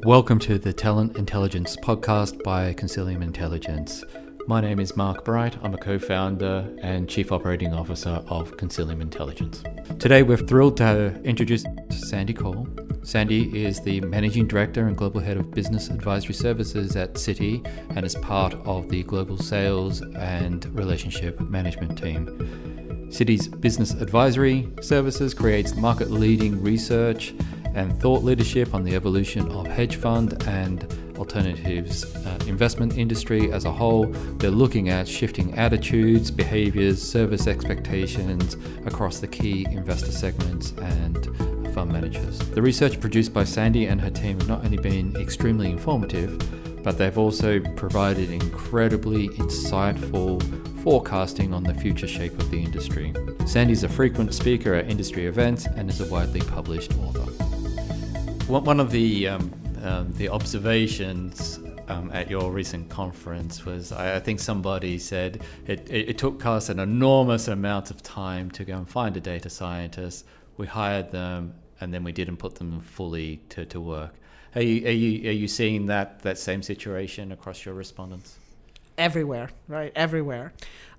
Welcome to the Talent Intelligence podcast by Consilium Intelligence. My name is Mark Bright. I'm a co-founder and Chief Operating Officer of Consilium Intelligence. Today we're thrilled to introduce Sandy Cole. Sandy is the Managing Director and Global Head of Business Advisory Services at Citi and is part of the Global Sales and Relationship Management team. Citi's Business Advisory Services creates market-leading research and thought leadership on the evolution of hedge fund and alternatives investment industry as a whole. They're looking at shifting attitudes, behaviors, service expectations across the key investor segments and fund managers. The research produced by Sandy and her team have not only been extremely informative, but they've also provided incredibly insightful forecasting on the future shape of the industry. Sandy's a frequent speaker at industry events and is a widely published author. One of the observations at your recent conference was, I think somebody said it took us an enormous amount of time to go and find a data scientist. We hired them and then we didn't put them fully to work. Are you seeing that same situation across your respondents? Everywhere, right? Everywhere.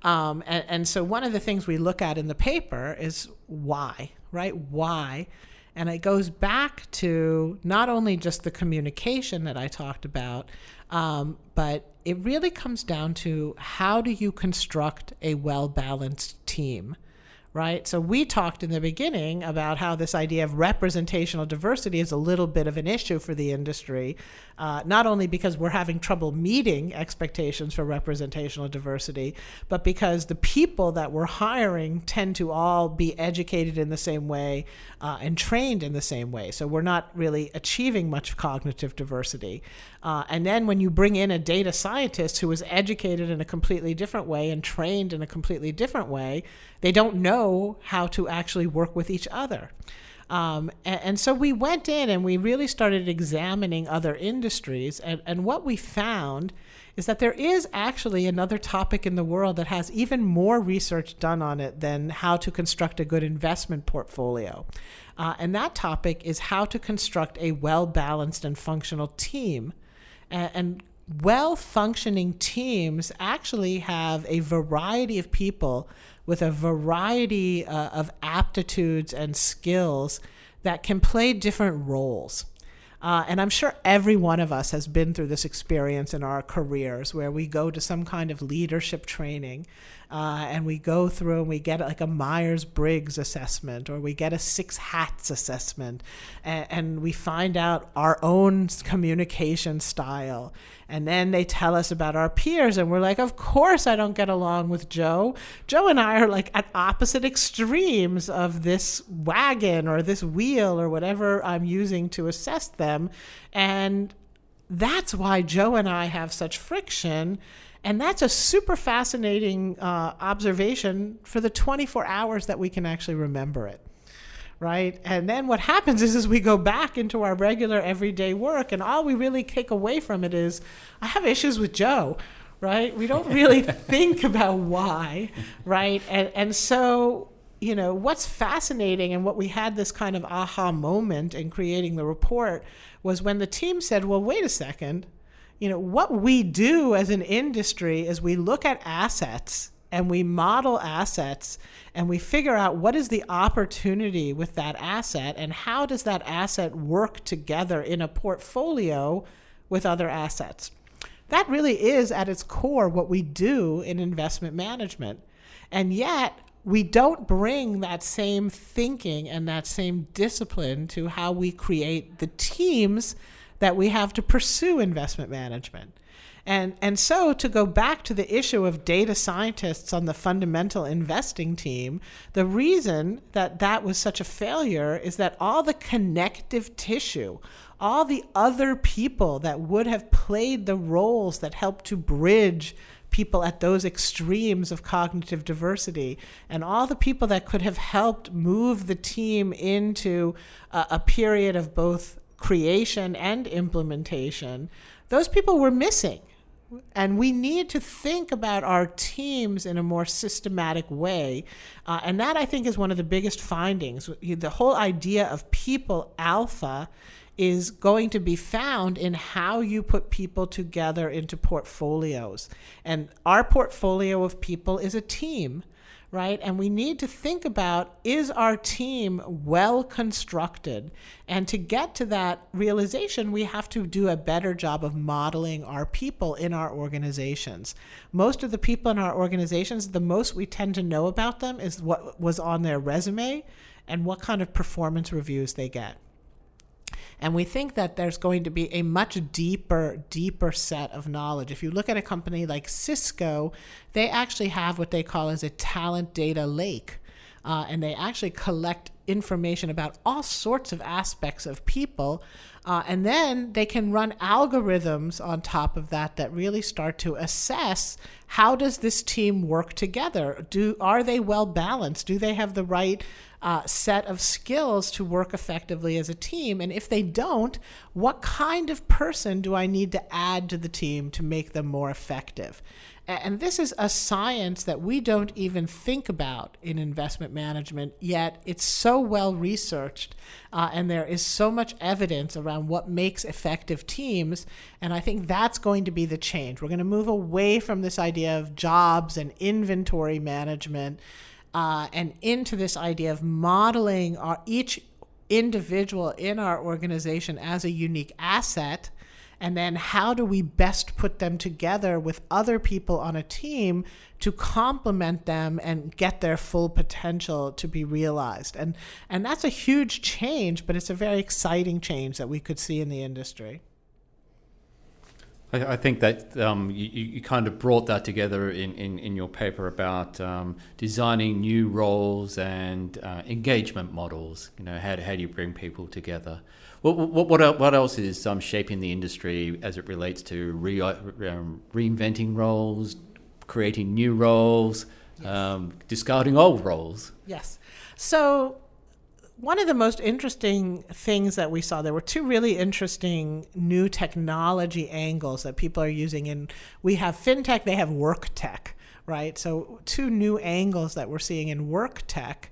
And so one of the things we look at in the paper is why, right? Why? And it goes back to not only just the communication that I talked about, but it really comes down to how do you construct a well-balanced team, right? So we talked in the beginning about how this idea of representational diversity is a little bit of an issue for the industry, not only because we're having trouble meeting expectations for representational diversity, but because the people that we're hiring tend to all be educated in the same way and trained in the same way. So we're not really achieving much cognitive diversity. And then when you bring in a data scientist who is educated in a completely different way and trained in a completely different way, they don't know how to actually work with each other. And so we went in and we really started examining other industries. And what we found is that there is actually another topic in the world that has even more research done on it than how to construct a good investment portfolio. And that topic is how to construct a well-balanced and functional team. And well-functioning teams actually have a variety of people with a variety of aptitudes and skills that can play different roles. And I'm sure every one of us has been through this experience in our careers where we go to some kind of leadership training and we go through and we get like a Myers-Briggs assessment or we get a 6 hats assessment and we find out our own communication style. And then they tell us about our peers and we're like, of course I don't get along with Joe. Joe and I are like at opposite extremes of this wagon or this wheel or whatever I'm using to assess them. And that's why Joe and I have such friction. And that's a super fascinating observation for the 24 hours that we can actually remember it. Right? And then what happens is we go back into our regular everyday work and all we really take away from it is, I have issues with Joe, right? We don't really think about why, right? And so, you know, what's fascinating and what we had this kind of aha moment in creating the report was when the team said, well, wait a second, you know, what we do as an industry is we look at assets and we model assets and we figure out what is the opportunity with that asset and how does that asset work together in a portfolio with other assets. That really is at its core what we do in investment management. And yet we don't bring that same thinking and that same discipline to how we create the teams that we have to pursue investment management. And so to go back to the issue of data scientists on the fundamental investing team, the reason that that was such a failure is that all the connective tissue, all the other people that would have played the roles that helped to bridge people at those extremes of cognitive diversity, and all the people that could have helped move the team into a period of both creation and implementation, those people were missing. And we need to think about our teams in a more systematic way. And that, I think, is one of the biggest findings. The whole idea of people alpha is going to be found in how you put people together into portfolios. And our portfolio of people is a team, right? And we need to think about, is our team well constructed? And to get to that realization, we have to do a better job of modeling our people in our organizations. Most of the people in our organizations, the most we tend to know about them is what was on their resume and what kind of performance reviews they get. And we think that there's going to be a much deeper set of knowledge. If you look at a company like Cisco, they actually have what they call as a talent data lake. And they actually collect information about all sorts of aspects of people. And then they can run algorithms on top of that really start to assess, how does this team work together? Are they well balanced? Do they have the right set of skills to work effectively as a team? And if they don't, what kind of person do I need to add to the team to make them more effective? And this is a science that we don't even think about in investment management, yet it's so well researched, and there is so much evidence around what makes effective teams, and I think that's going to be the change. We're going to move away from this idea of jobs and inventory management and into this idea of modeling each individual in our organization as a unique asset. And then how do we best put them together with other people on a team to complement them and get their full potential to be realized? And that's a huge change, but it's a very exciting change that we could see in the industry. I think that you kind of brought that together in your paper about designing new roles and engagement models. How do you bring people together? What else is shaping the industry as it relates to reinventing roles, creating new roles, discarding old roles? Yes. So one of the most interesting things that we saw, there were two really interesting new technology angles that people are using. And we have fintech, they have work tech, right? So two new angles that we're seeing in work tech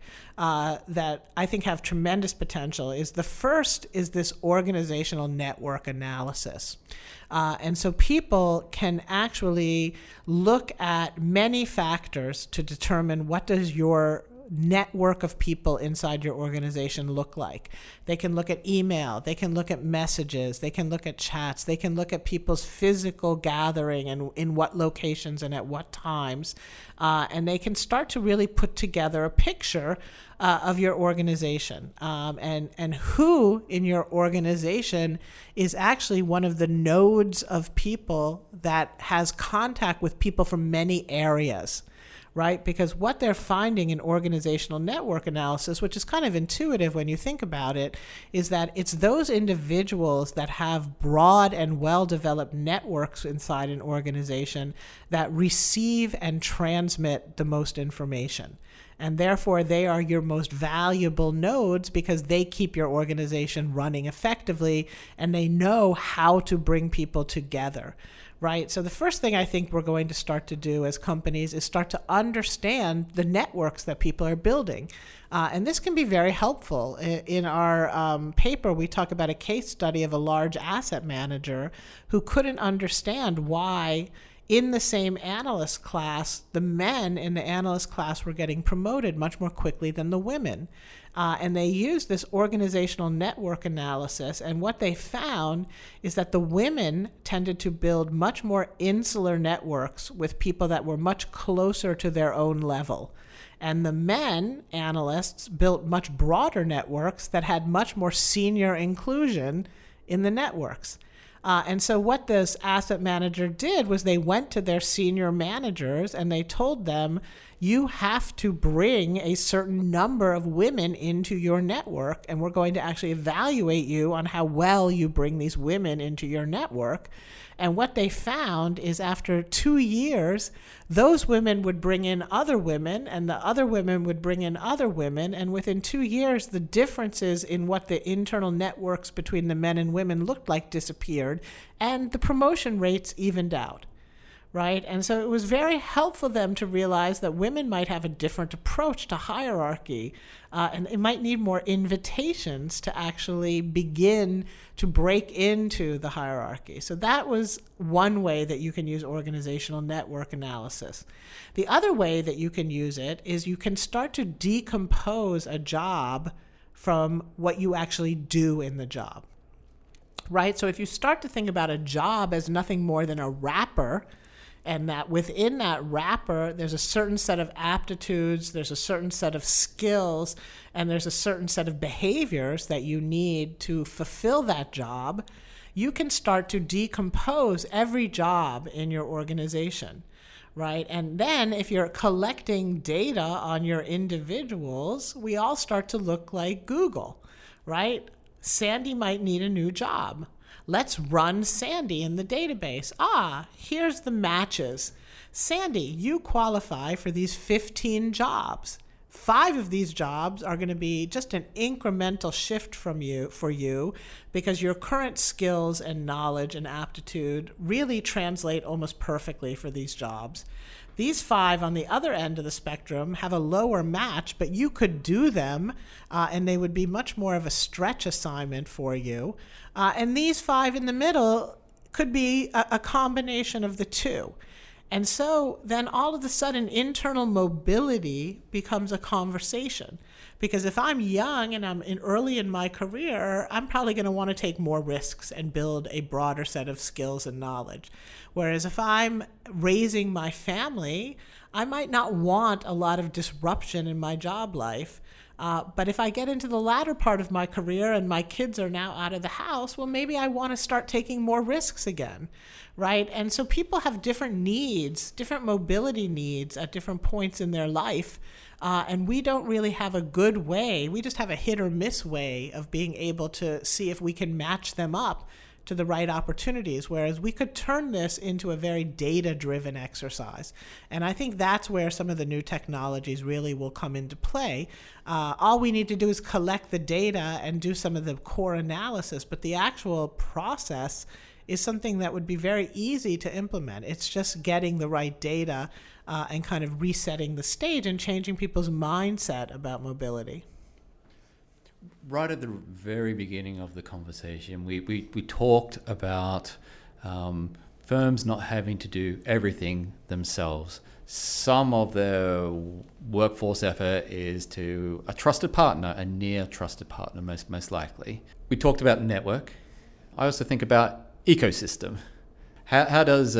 that I think have tremendous potential is, the first is this organizational network analysis. And so people can actually look at many factors to determine, what does your network of people inside your organization look like? They can look at email, they can look at messages, they can look at chats, they can look at people's physical gathering and in what locations and at what times, and they can start to really put together a picture of your organization, and who in your organization is actually one of the nodes of people that has contact with people from many areas. Right? Because what they're finding in organizational network analysis, which is kind of intuitive when you think about it, is that it's those individuals that have broad and well-developed networks inside an organization that receive and transmit the most information. And therefore, they are your most valuable nodes because they keep your organization running effectively and they know how to bring people together. Right. So the first thing I think we're going to start to do as companies is start to understand the networks that people are building. And this can be very helpful. In our paper, we talk about a case study of a large asset manager who couldn't understand why in the same analyst class, the men in the analyst class were getting promoted much more quickly than the women. And they used this organizational network analysis, and what they found is that the women tended to build much more insular networks with people that were much closer to their own level. And the men analysts built much broader networks that had much more senior inclusion in the networks. And so what this asset manager did was they went to their senior managers and they told them, you have to bring a certain number of women into your network, and we're going to actually evaluate you on how well you bring these women into your network. And what they found is after 2 years, those women would bring in other women, and the other women would bring in other women. And within 2 years, the differences in what the internal networks between the men and women looked like disappeared, and the promotion rates evened out. right? And so it was very helpful for them to realize that women might have a different approach to hierarchy, and it might need more invitations to actually begin to break into the hierarchy. So that was one way that you can use organizational network analysis. The other way that you can use it is you can start to decompose a job from what you actually do in the job, right? So if you start to think about a job as nothing more than a wrapper, and that within that wrapper, there's a certain set of aptitudes, there's a certain set of skills, and there's a certain set of behaviors that you need to fulfill that job, you can start to decompose every job in your organization, right? And then if you're collecting data on your individuals, we all start to look like Google, right? Sandy might need a new job. Let's run Sandy in the database. Here's the matches. Sandy, you qualify for these 15 jobs. 5 of these jobs are going to be just an incremental shift for you because your current skills and knowledge and aptitude really translate almost perfectly for these jobs. These 5 on the other end of the spectrum have a lower match, but you could do them, and they would be much more of a stretch assignment for you. And these 5 in the middle could be a combination of the two. And so then all of a sudden, internal mobility becomes a conversation. Because if I'm young and I'm early in my career, I'm probably going to want to take more risks and build a broader set of skills and knowledge. Whereas if I'm raising my family, I might not want a lot of disruption in my job life. But if I get into the latter part of my career and my kids are now out of the house, well, maybe I want to start taking more risks again, right? And so people have different needs, different mobility needs at different points in their life. And we don't really have a good way. We just have a hit or miss way of being able to see if we can match them up to the right opportunities, whereas we could turn this into a very data-driven exercise. And I think that's where some of the new technologies really will come into play. All we need to do is collect the data and do some of the core analysis, but the actual process is something that would be very easy to implement. It's just getting the right data and kind of resetting the stage and changing people's mindset about mobility. Right at the very beginning of the conversation, we talked about firms not having to do everything themselves. Some of their workforce effort is to a trusted partner, a near trusted partner most likely. We talked about network. I also think about ecosystem. How does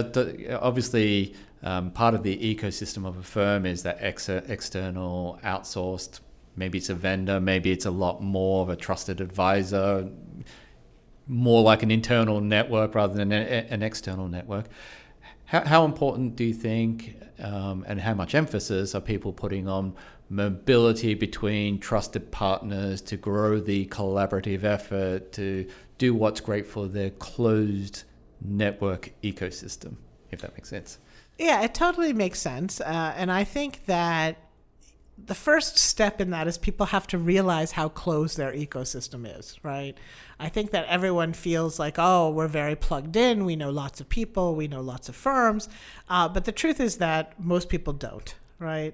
obviously part of the ecosystem of a firm is that external outsourced. Maybe it's a vendor, maybe it's a lot more of a trusted advisor, more like an internal network rather than an external network. How important do you think, and how much emphasis are people putting on mobility between trusted partners to grow the collaborative effort, to do what's great for their closed network ecosystem, if that makes sense? Yeah, it totally makes sense. And I think that the first step in that is people have to realize how closed their ecosystem is, right? I think that everyone feels like, oh, we're very plugged in. We know lots of people. We know lots of firms. But the truth is that most people don't, right?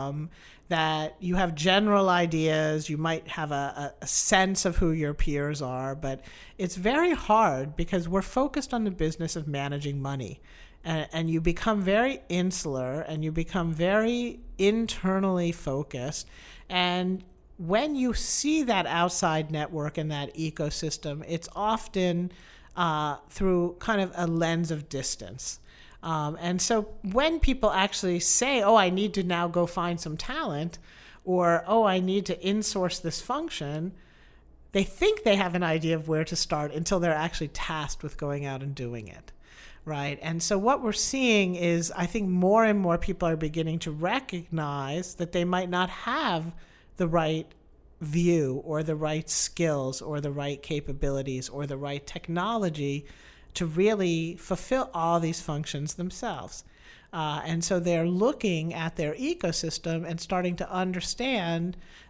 That you have general ideas. You might have a sense of who your peers are. But it's very hard because we're focused on the business of managing money. And you become very insular and you become very internally focused. And when you see that outside network and that ecosystem, it's often through kind of a lens of distance. And so when people actually say, oh, I need to now go find some talent, or, oh, I need to insource this function, they think they have an idea of where to start until they're actually tasked with going out and doing it. Right. And so what we're seeing is I think more and more people are beginning to recognize that they might not have the right view or the right skills or the right capabilities or the right technology to really fulfill all these functions themselves. And so they're looking at their ecosystem and starting to understand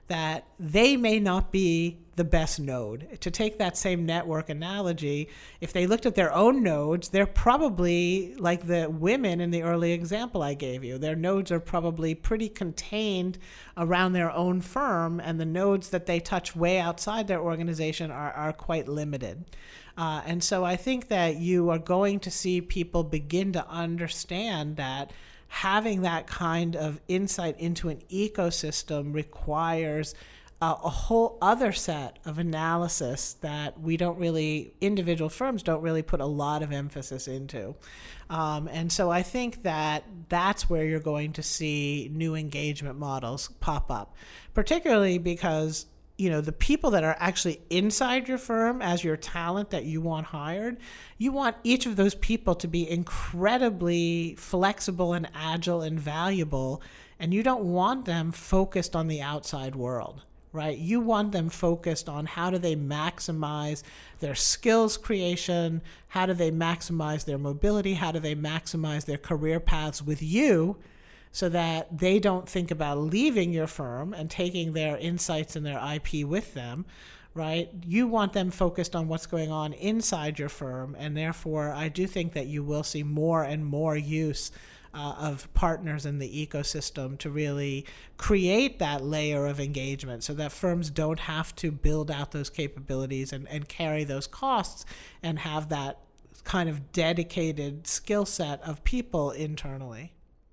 that they may not be the best node. To take that same network analogy, if they looked at their own nodes, they're probably like the women in the early example I gave you. Their nodes are probably pretty contained around their own firm, and the nodes that they touch way outside their organization are quite limited. And so I think that you are going to see people begin to understand that having that kind of insight into an ecosystem requires a whole other set of analysis that individual firms don't really put a lot of emphasis into. And so I think that that's where you're going to see new engagement models pop up, particularly because the people that are actually inside your firm as your talent that you want hired, you want each of those people to be incredibly flexible and agile and valuable, and you don't want them focused on the outside world, right? You want them focused on how do they maximize their skills creation, how do they maximize their mobility, how do they maximize their career paths with you, so that they don't think about leaving your firm and taking their insights and their IP with them, right? You want them focused on what's going on inside your firm, and therefore I do think that you will see more and more use of partners in the ecosystem to really create that layer of engagement so that firms don't have to build out those capabilities and carry those costs and have that kind of dedicated skill set of people internally.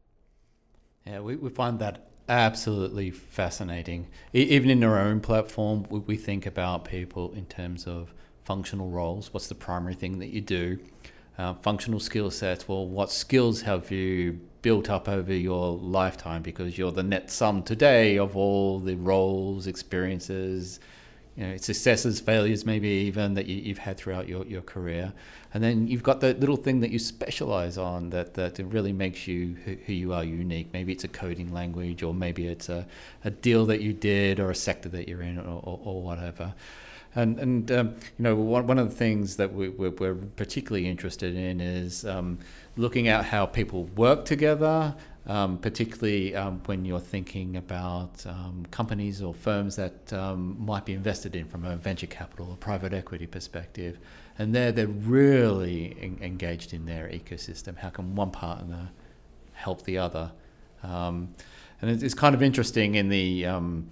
Yeah, we find that absolutely fascinating. Even in our own platform, we think about people in terms of functional roles. What's the primary thing that you do? Functional skill sets. Well, what skills have you built up over your lifetime? Because you're the net sum today of all the roles, experiences, successes, failures, maybe even that you've had throughout your career. And then you've got that little thing that you specialize on that really makes you who you are unique. Maybe it's a coding language, or maybe it's a deal that you did, or a sector that you're in, or whatever. And one of the things that we're particularly interested in is looking at how people work together, particularly when you're thinking about companies or firms that might be invested in from a venture capital or private equity perspective. And they're really engaged in their ecosystem. How can one partner help the other? And it's kind of interesting in the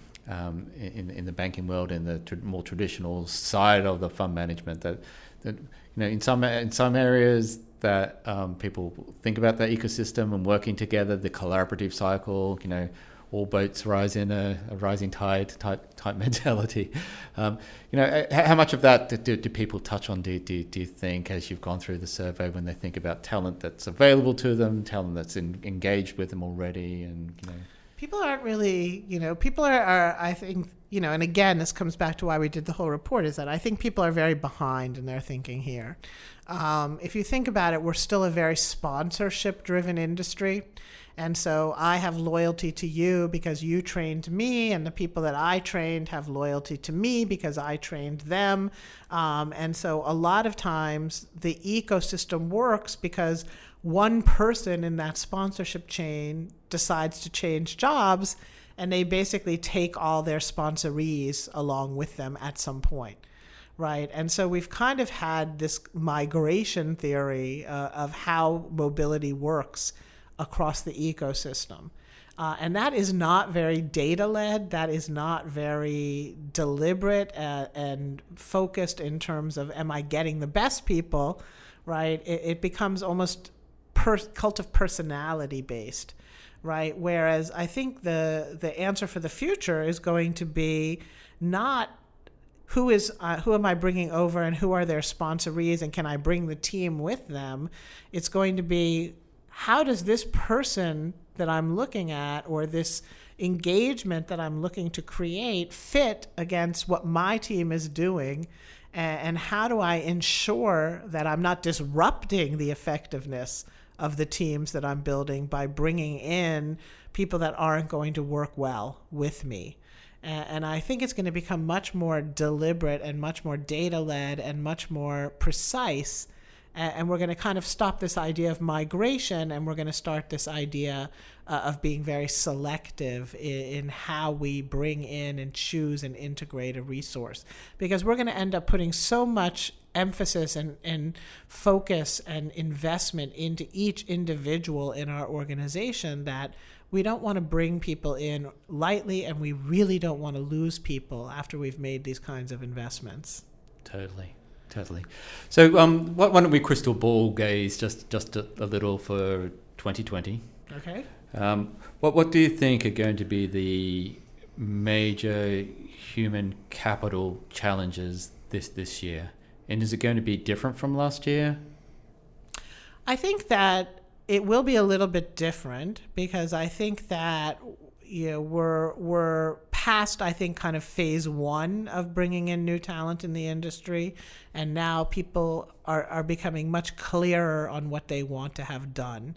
in the banking world, in the more traditional side of the fund management, that in some areas that people think about that ecosystem and working together, the collaborative cycle, all boats rise in a rising tide type mentality. How much of that do people touch on, do you think, as you've gone through the survey, when they think about talent that's available to them, talent that's engaged with them already? And people aren't really, people are, I think, and again, this comes back to why we did the whole report, is that I think people are very behind in their thinking here. If you think about it, we're still a very sponsorship-driven industry. And so I have loyalty to you because you trained me, and the people that I trained have loyalty to me because I trained them. And so a lot of times the ecosystem works because one person in that sponsorship chain decides to change jobs, and they basically take all their sponsorees along with them at some point. Right. And so we've kind of had this migration theory of how mobility works across the ecosystem. And that is not very data-led. That is not very deliberate and focused in terms of, am I getting the best people? Right. It becomes almost cult of personality based. Right. Whereas I think the answer for the future is going to be not who am I bringing over and who are their sponsorees and can I bring the team with them? It's going to be, how does this person that I'm looking at, or this engagement that I'm looking to create, fit against what my team is doing? And how do I ensure that I'm not disrupting the effectiveness of the teams that I'm building by bringing in people that aren't going to work well with me? And I think it's going to become much more deliberate and much more data-led and much more precise And we're going to kind of stop this idea of migration, and we're going to start this idea of being very selective in how we bring in and choose and integrate a resource. Because we're going to end up putting so much emphasis and focus and investment into each individual in our organization that we don't want to bring people in lightly, and we really don't want to lose people after we've made these kinds of investments. Totally. So why don't we crystal ball gaze just a little for 2020? Okay. What do you think are going to be the major human capital challenges this year? And is it going to be different from last year? I think that it will be a little bit different, because I think that we're past, I think, kind of phase one of bringing in new talent in the industry, and now people are becoming much clearer on what they want to have done.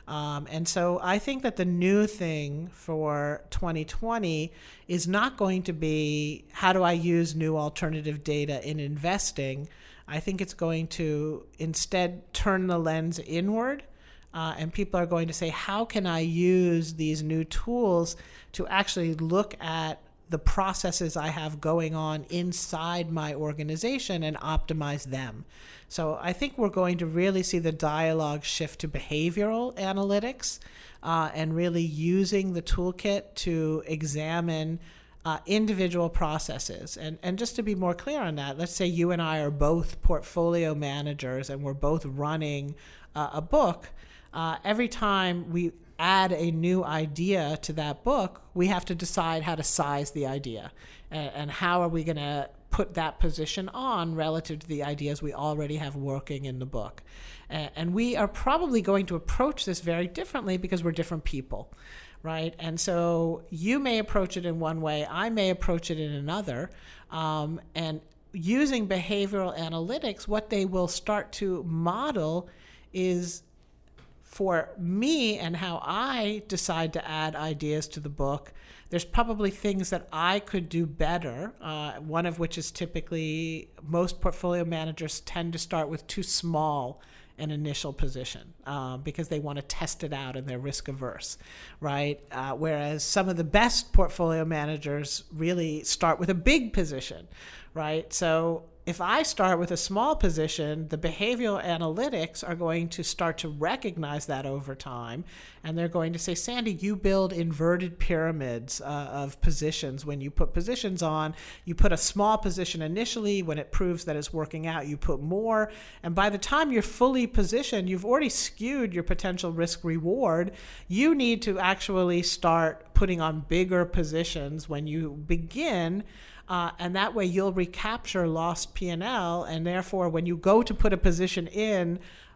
And so I think that the new thing for 2020 is not going to be, how do I use new alternative data in investing? I think it's going to instead turn the lens inward. And people are going to say, how can I use these new tools to actually look at the processes I have going on inside my organization and optimize them? So I think we're going to really see the dialogue shift to behavioral analytics and really using the toolkit to examine individual processes. And just to be more clear on that, let's say you and I are both portfolio managers and we're both running a book. Every time we add a new idea to that book, we have to decide how to size the idea and how are we going to put that position on relative to the ideas we already have working in the book. And we are probably going to approach this very differently because we're different people, right? And so you may approach it in one way, I may approach it in another. And using behavioral analytics, what they will start to model is, for me and how I decide to add ideas to the book, there's probably things that I could do better, one of which is typically most portfolio managers tend to start with too small an initial position because they want to test it out and they're risk averse, right? Whereas some of the best portfolio managers really start with a big position, right? So if I start with a small position, the behavioral analytics are going to start to recognize that over time. And they're going to say, Sandy, you build inverted pyramids of positions. When you put positions on, you put a small position initially. When it proves that it's working out, you put more. And by the time you're fully positioned, you've already skewed your potential risk reward. You need to actually start putting on bigger positions when you begin. And that way you'll recapture lost P&L, and therefore when you go to put a position in,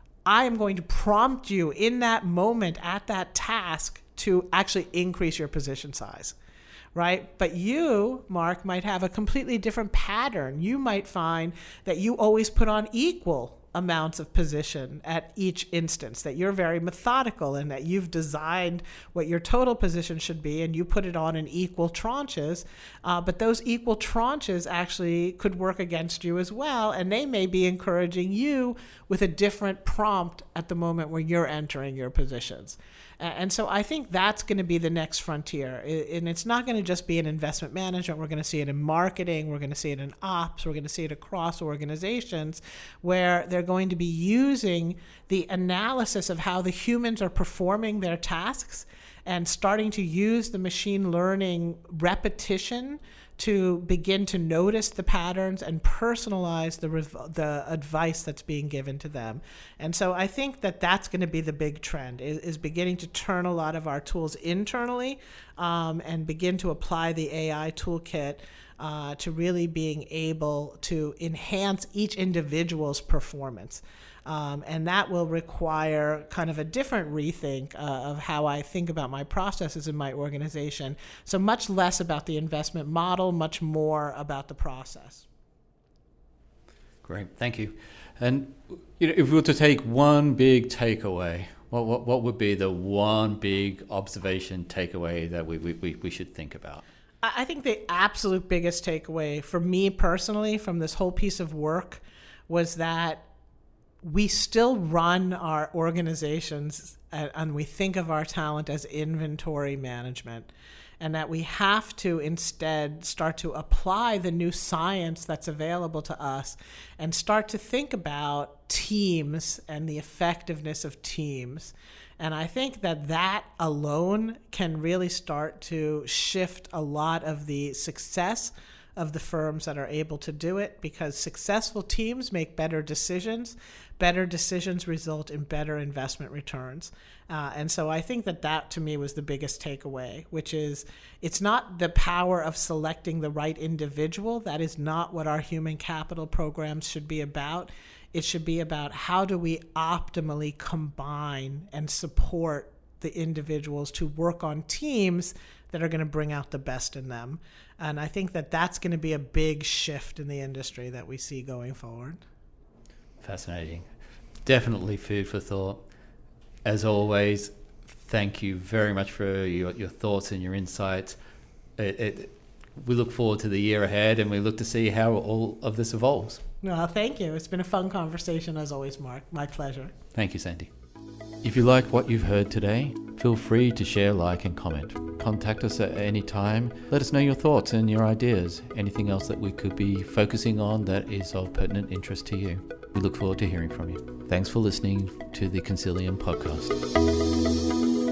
I am going to prompt you in that moment at that task to actually increase your position size, right? But you, Mark, might have a completely different pattern. You might find that you always put on equal amounts of position at each instance, that you're very methodical and that you've designed what your total position should be and you put it on in equal tranches, but those equal tranches actually could work against you as well, and they may be encouraging you with a different prompt at the moment where you're entering your positions. And so I think that's going to be the next frontier. And it's not going to just be in investment management. We're going to see it in marketing. We're going to see it in ops. We're going to see it across organizations where they're going to be using the analysis of how the humans are performing their tasks and starting to use the machine learning repetition to begin to notice the patterns and personalize the advice that's being given to them. And so I think that that's going to be the big trend, is beginning to turn a lot of our tools internally and begin to apply the AI toolkit to really being able to enhance each individual's performance. And that will require kind of a different rethink of how I think about my processes in my organization. So much less about the investment model, much more about the process. Great, thank you. And if we were to take one big takeaway, what would be the one big observation takeaway that we should think about? I think the absolute biggest takeaway for me personally from this whole piece of work was that we still run our organizations and we think of our talent as inventory management, and that we have to instead start to apply the new science that's available to us and start to think about teams and the effectiveness of teams. And I think that alone can really start to shift a lot of the success of the firms that are able to do it, because successful teams make better decisions. Better decisions result in better investment returns. And so I think that to me was the biggest takeaway, which is it's not the power of selecting the right individual. That is not what our human capital programs should be about. It should be about how do we optimally combine and support the individuals to work on teams that are going to bring out the best in them. And I think that's going to be a big shift in the industry that we see going forward. Fascinating. Definitely food for thought. As always, thank you very much for your thoughts and your insights. We look forward to the year ahead, and we look to see how all of this evolves. Well, thank you. It's been a fun conversation as always, Mark. My pleasure. Thank you, Sandy. If you like what you've heard today, feel free to share, like, and comment. Contact us at any time. Let us know your thoughts and your ideas. Anything else that we could be focusing on that is of pertinent interest to you. We look forward to hearing from you. Thanks for listening to the Consilium podcast.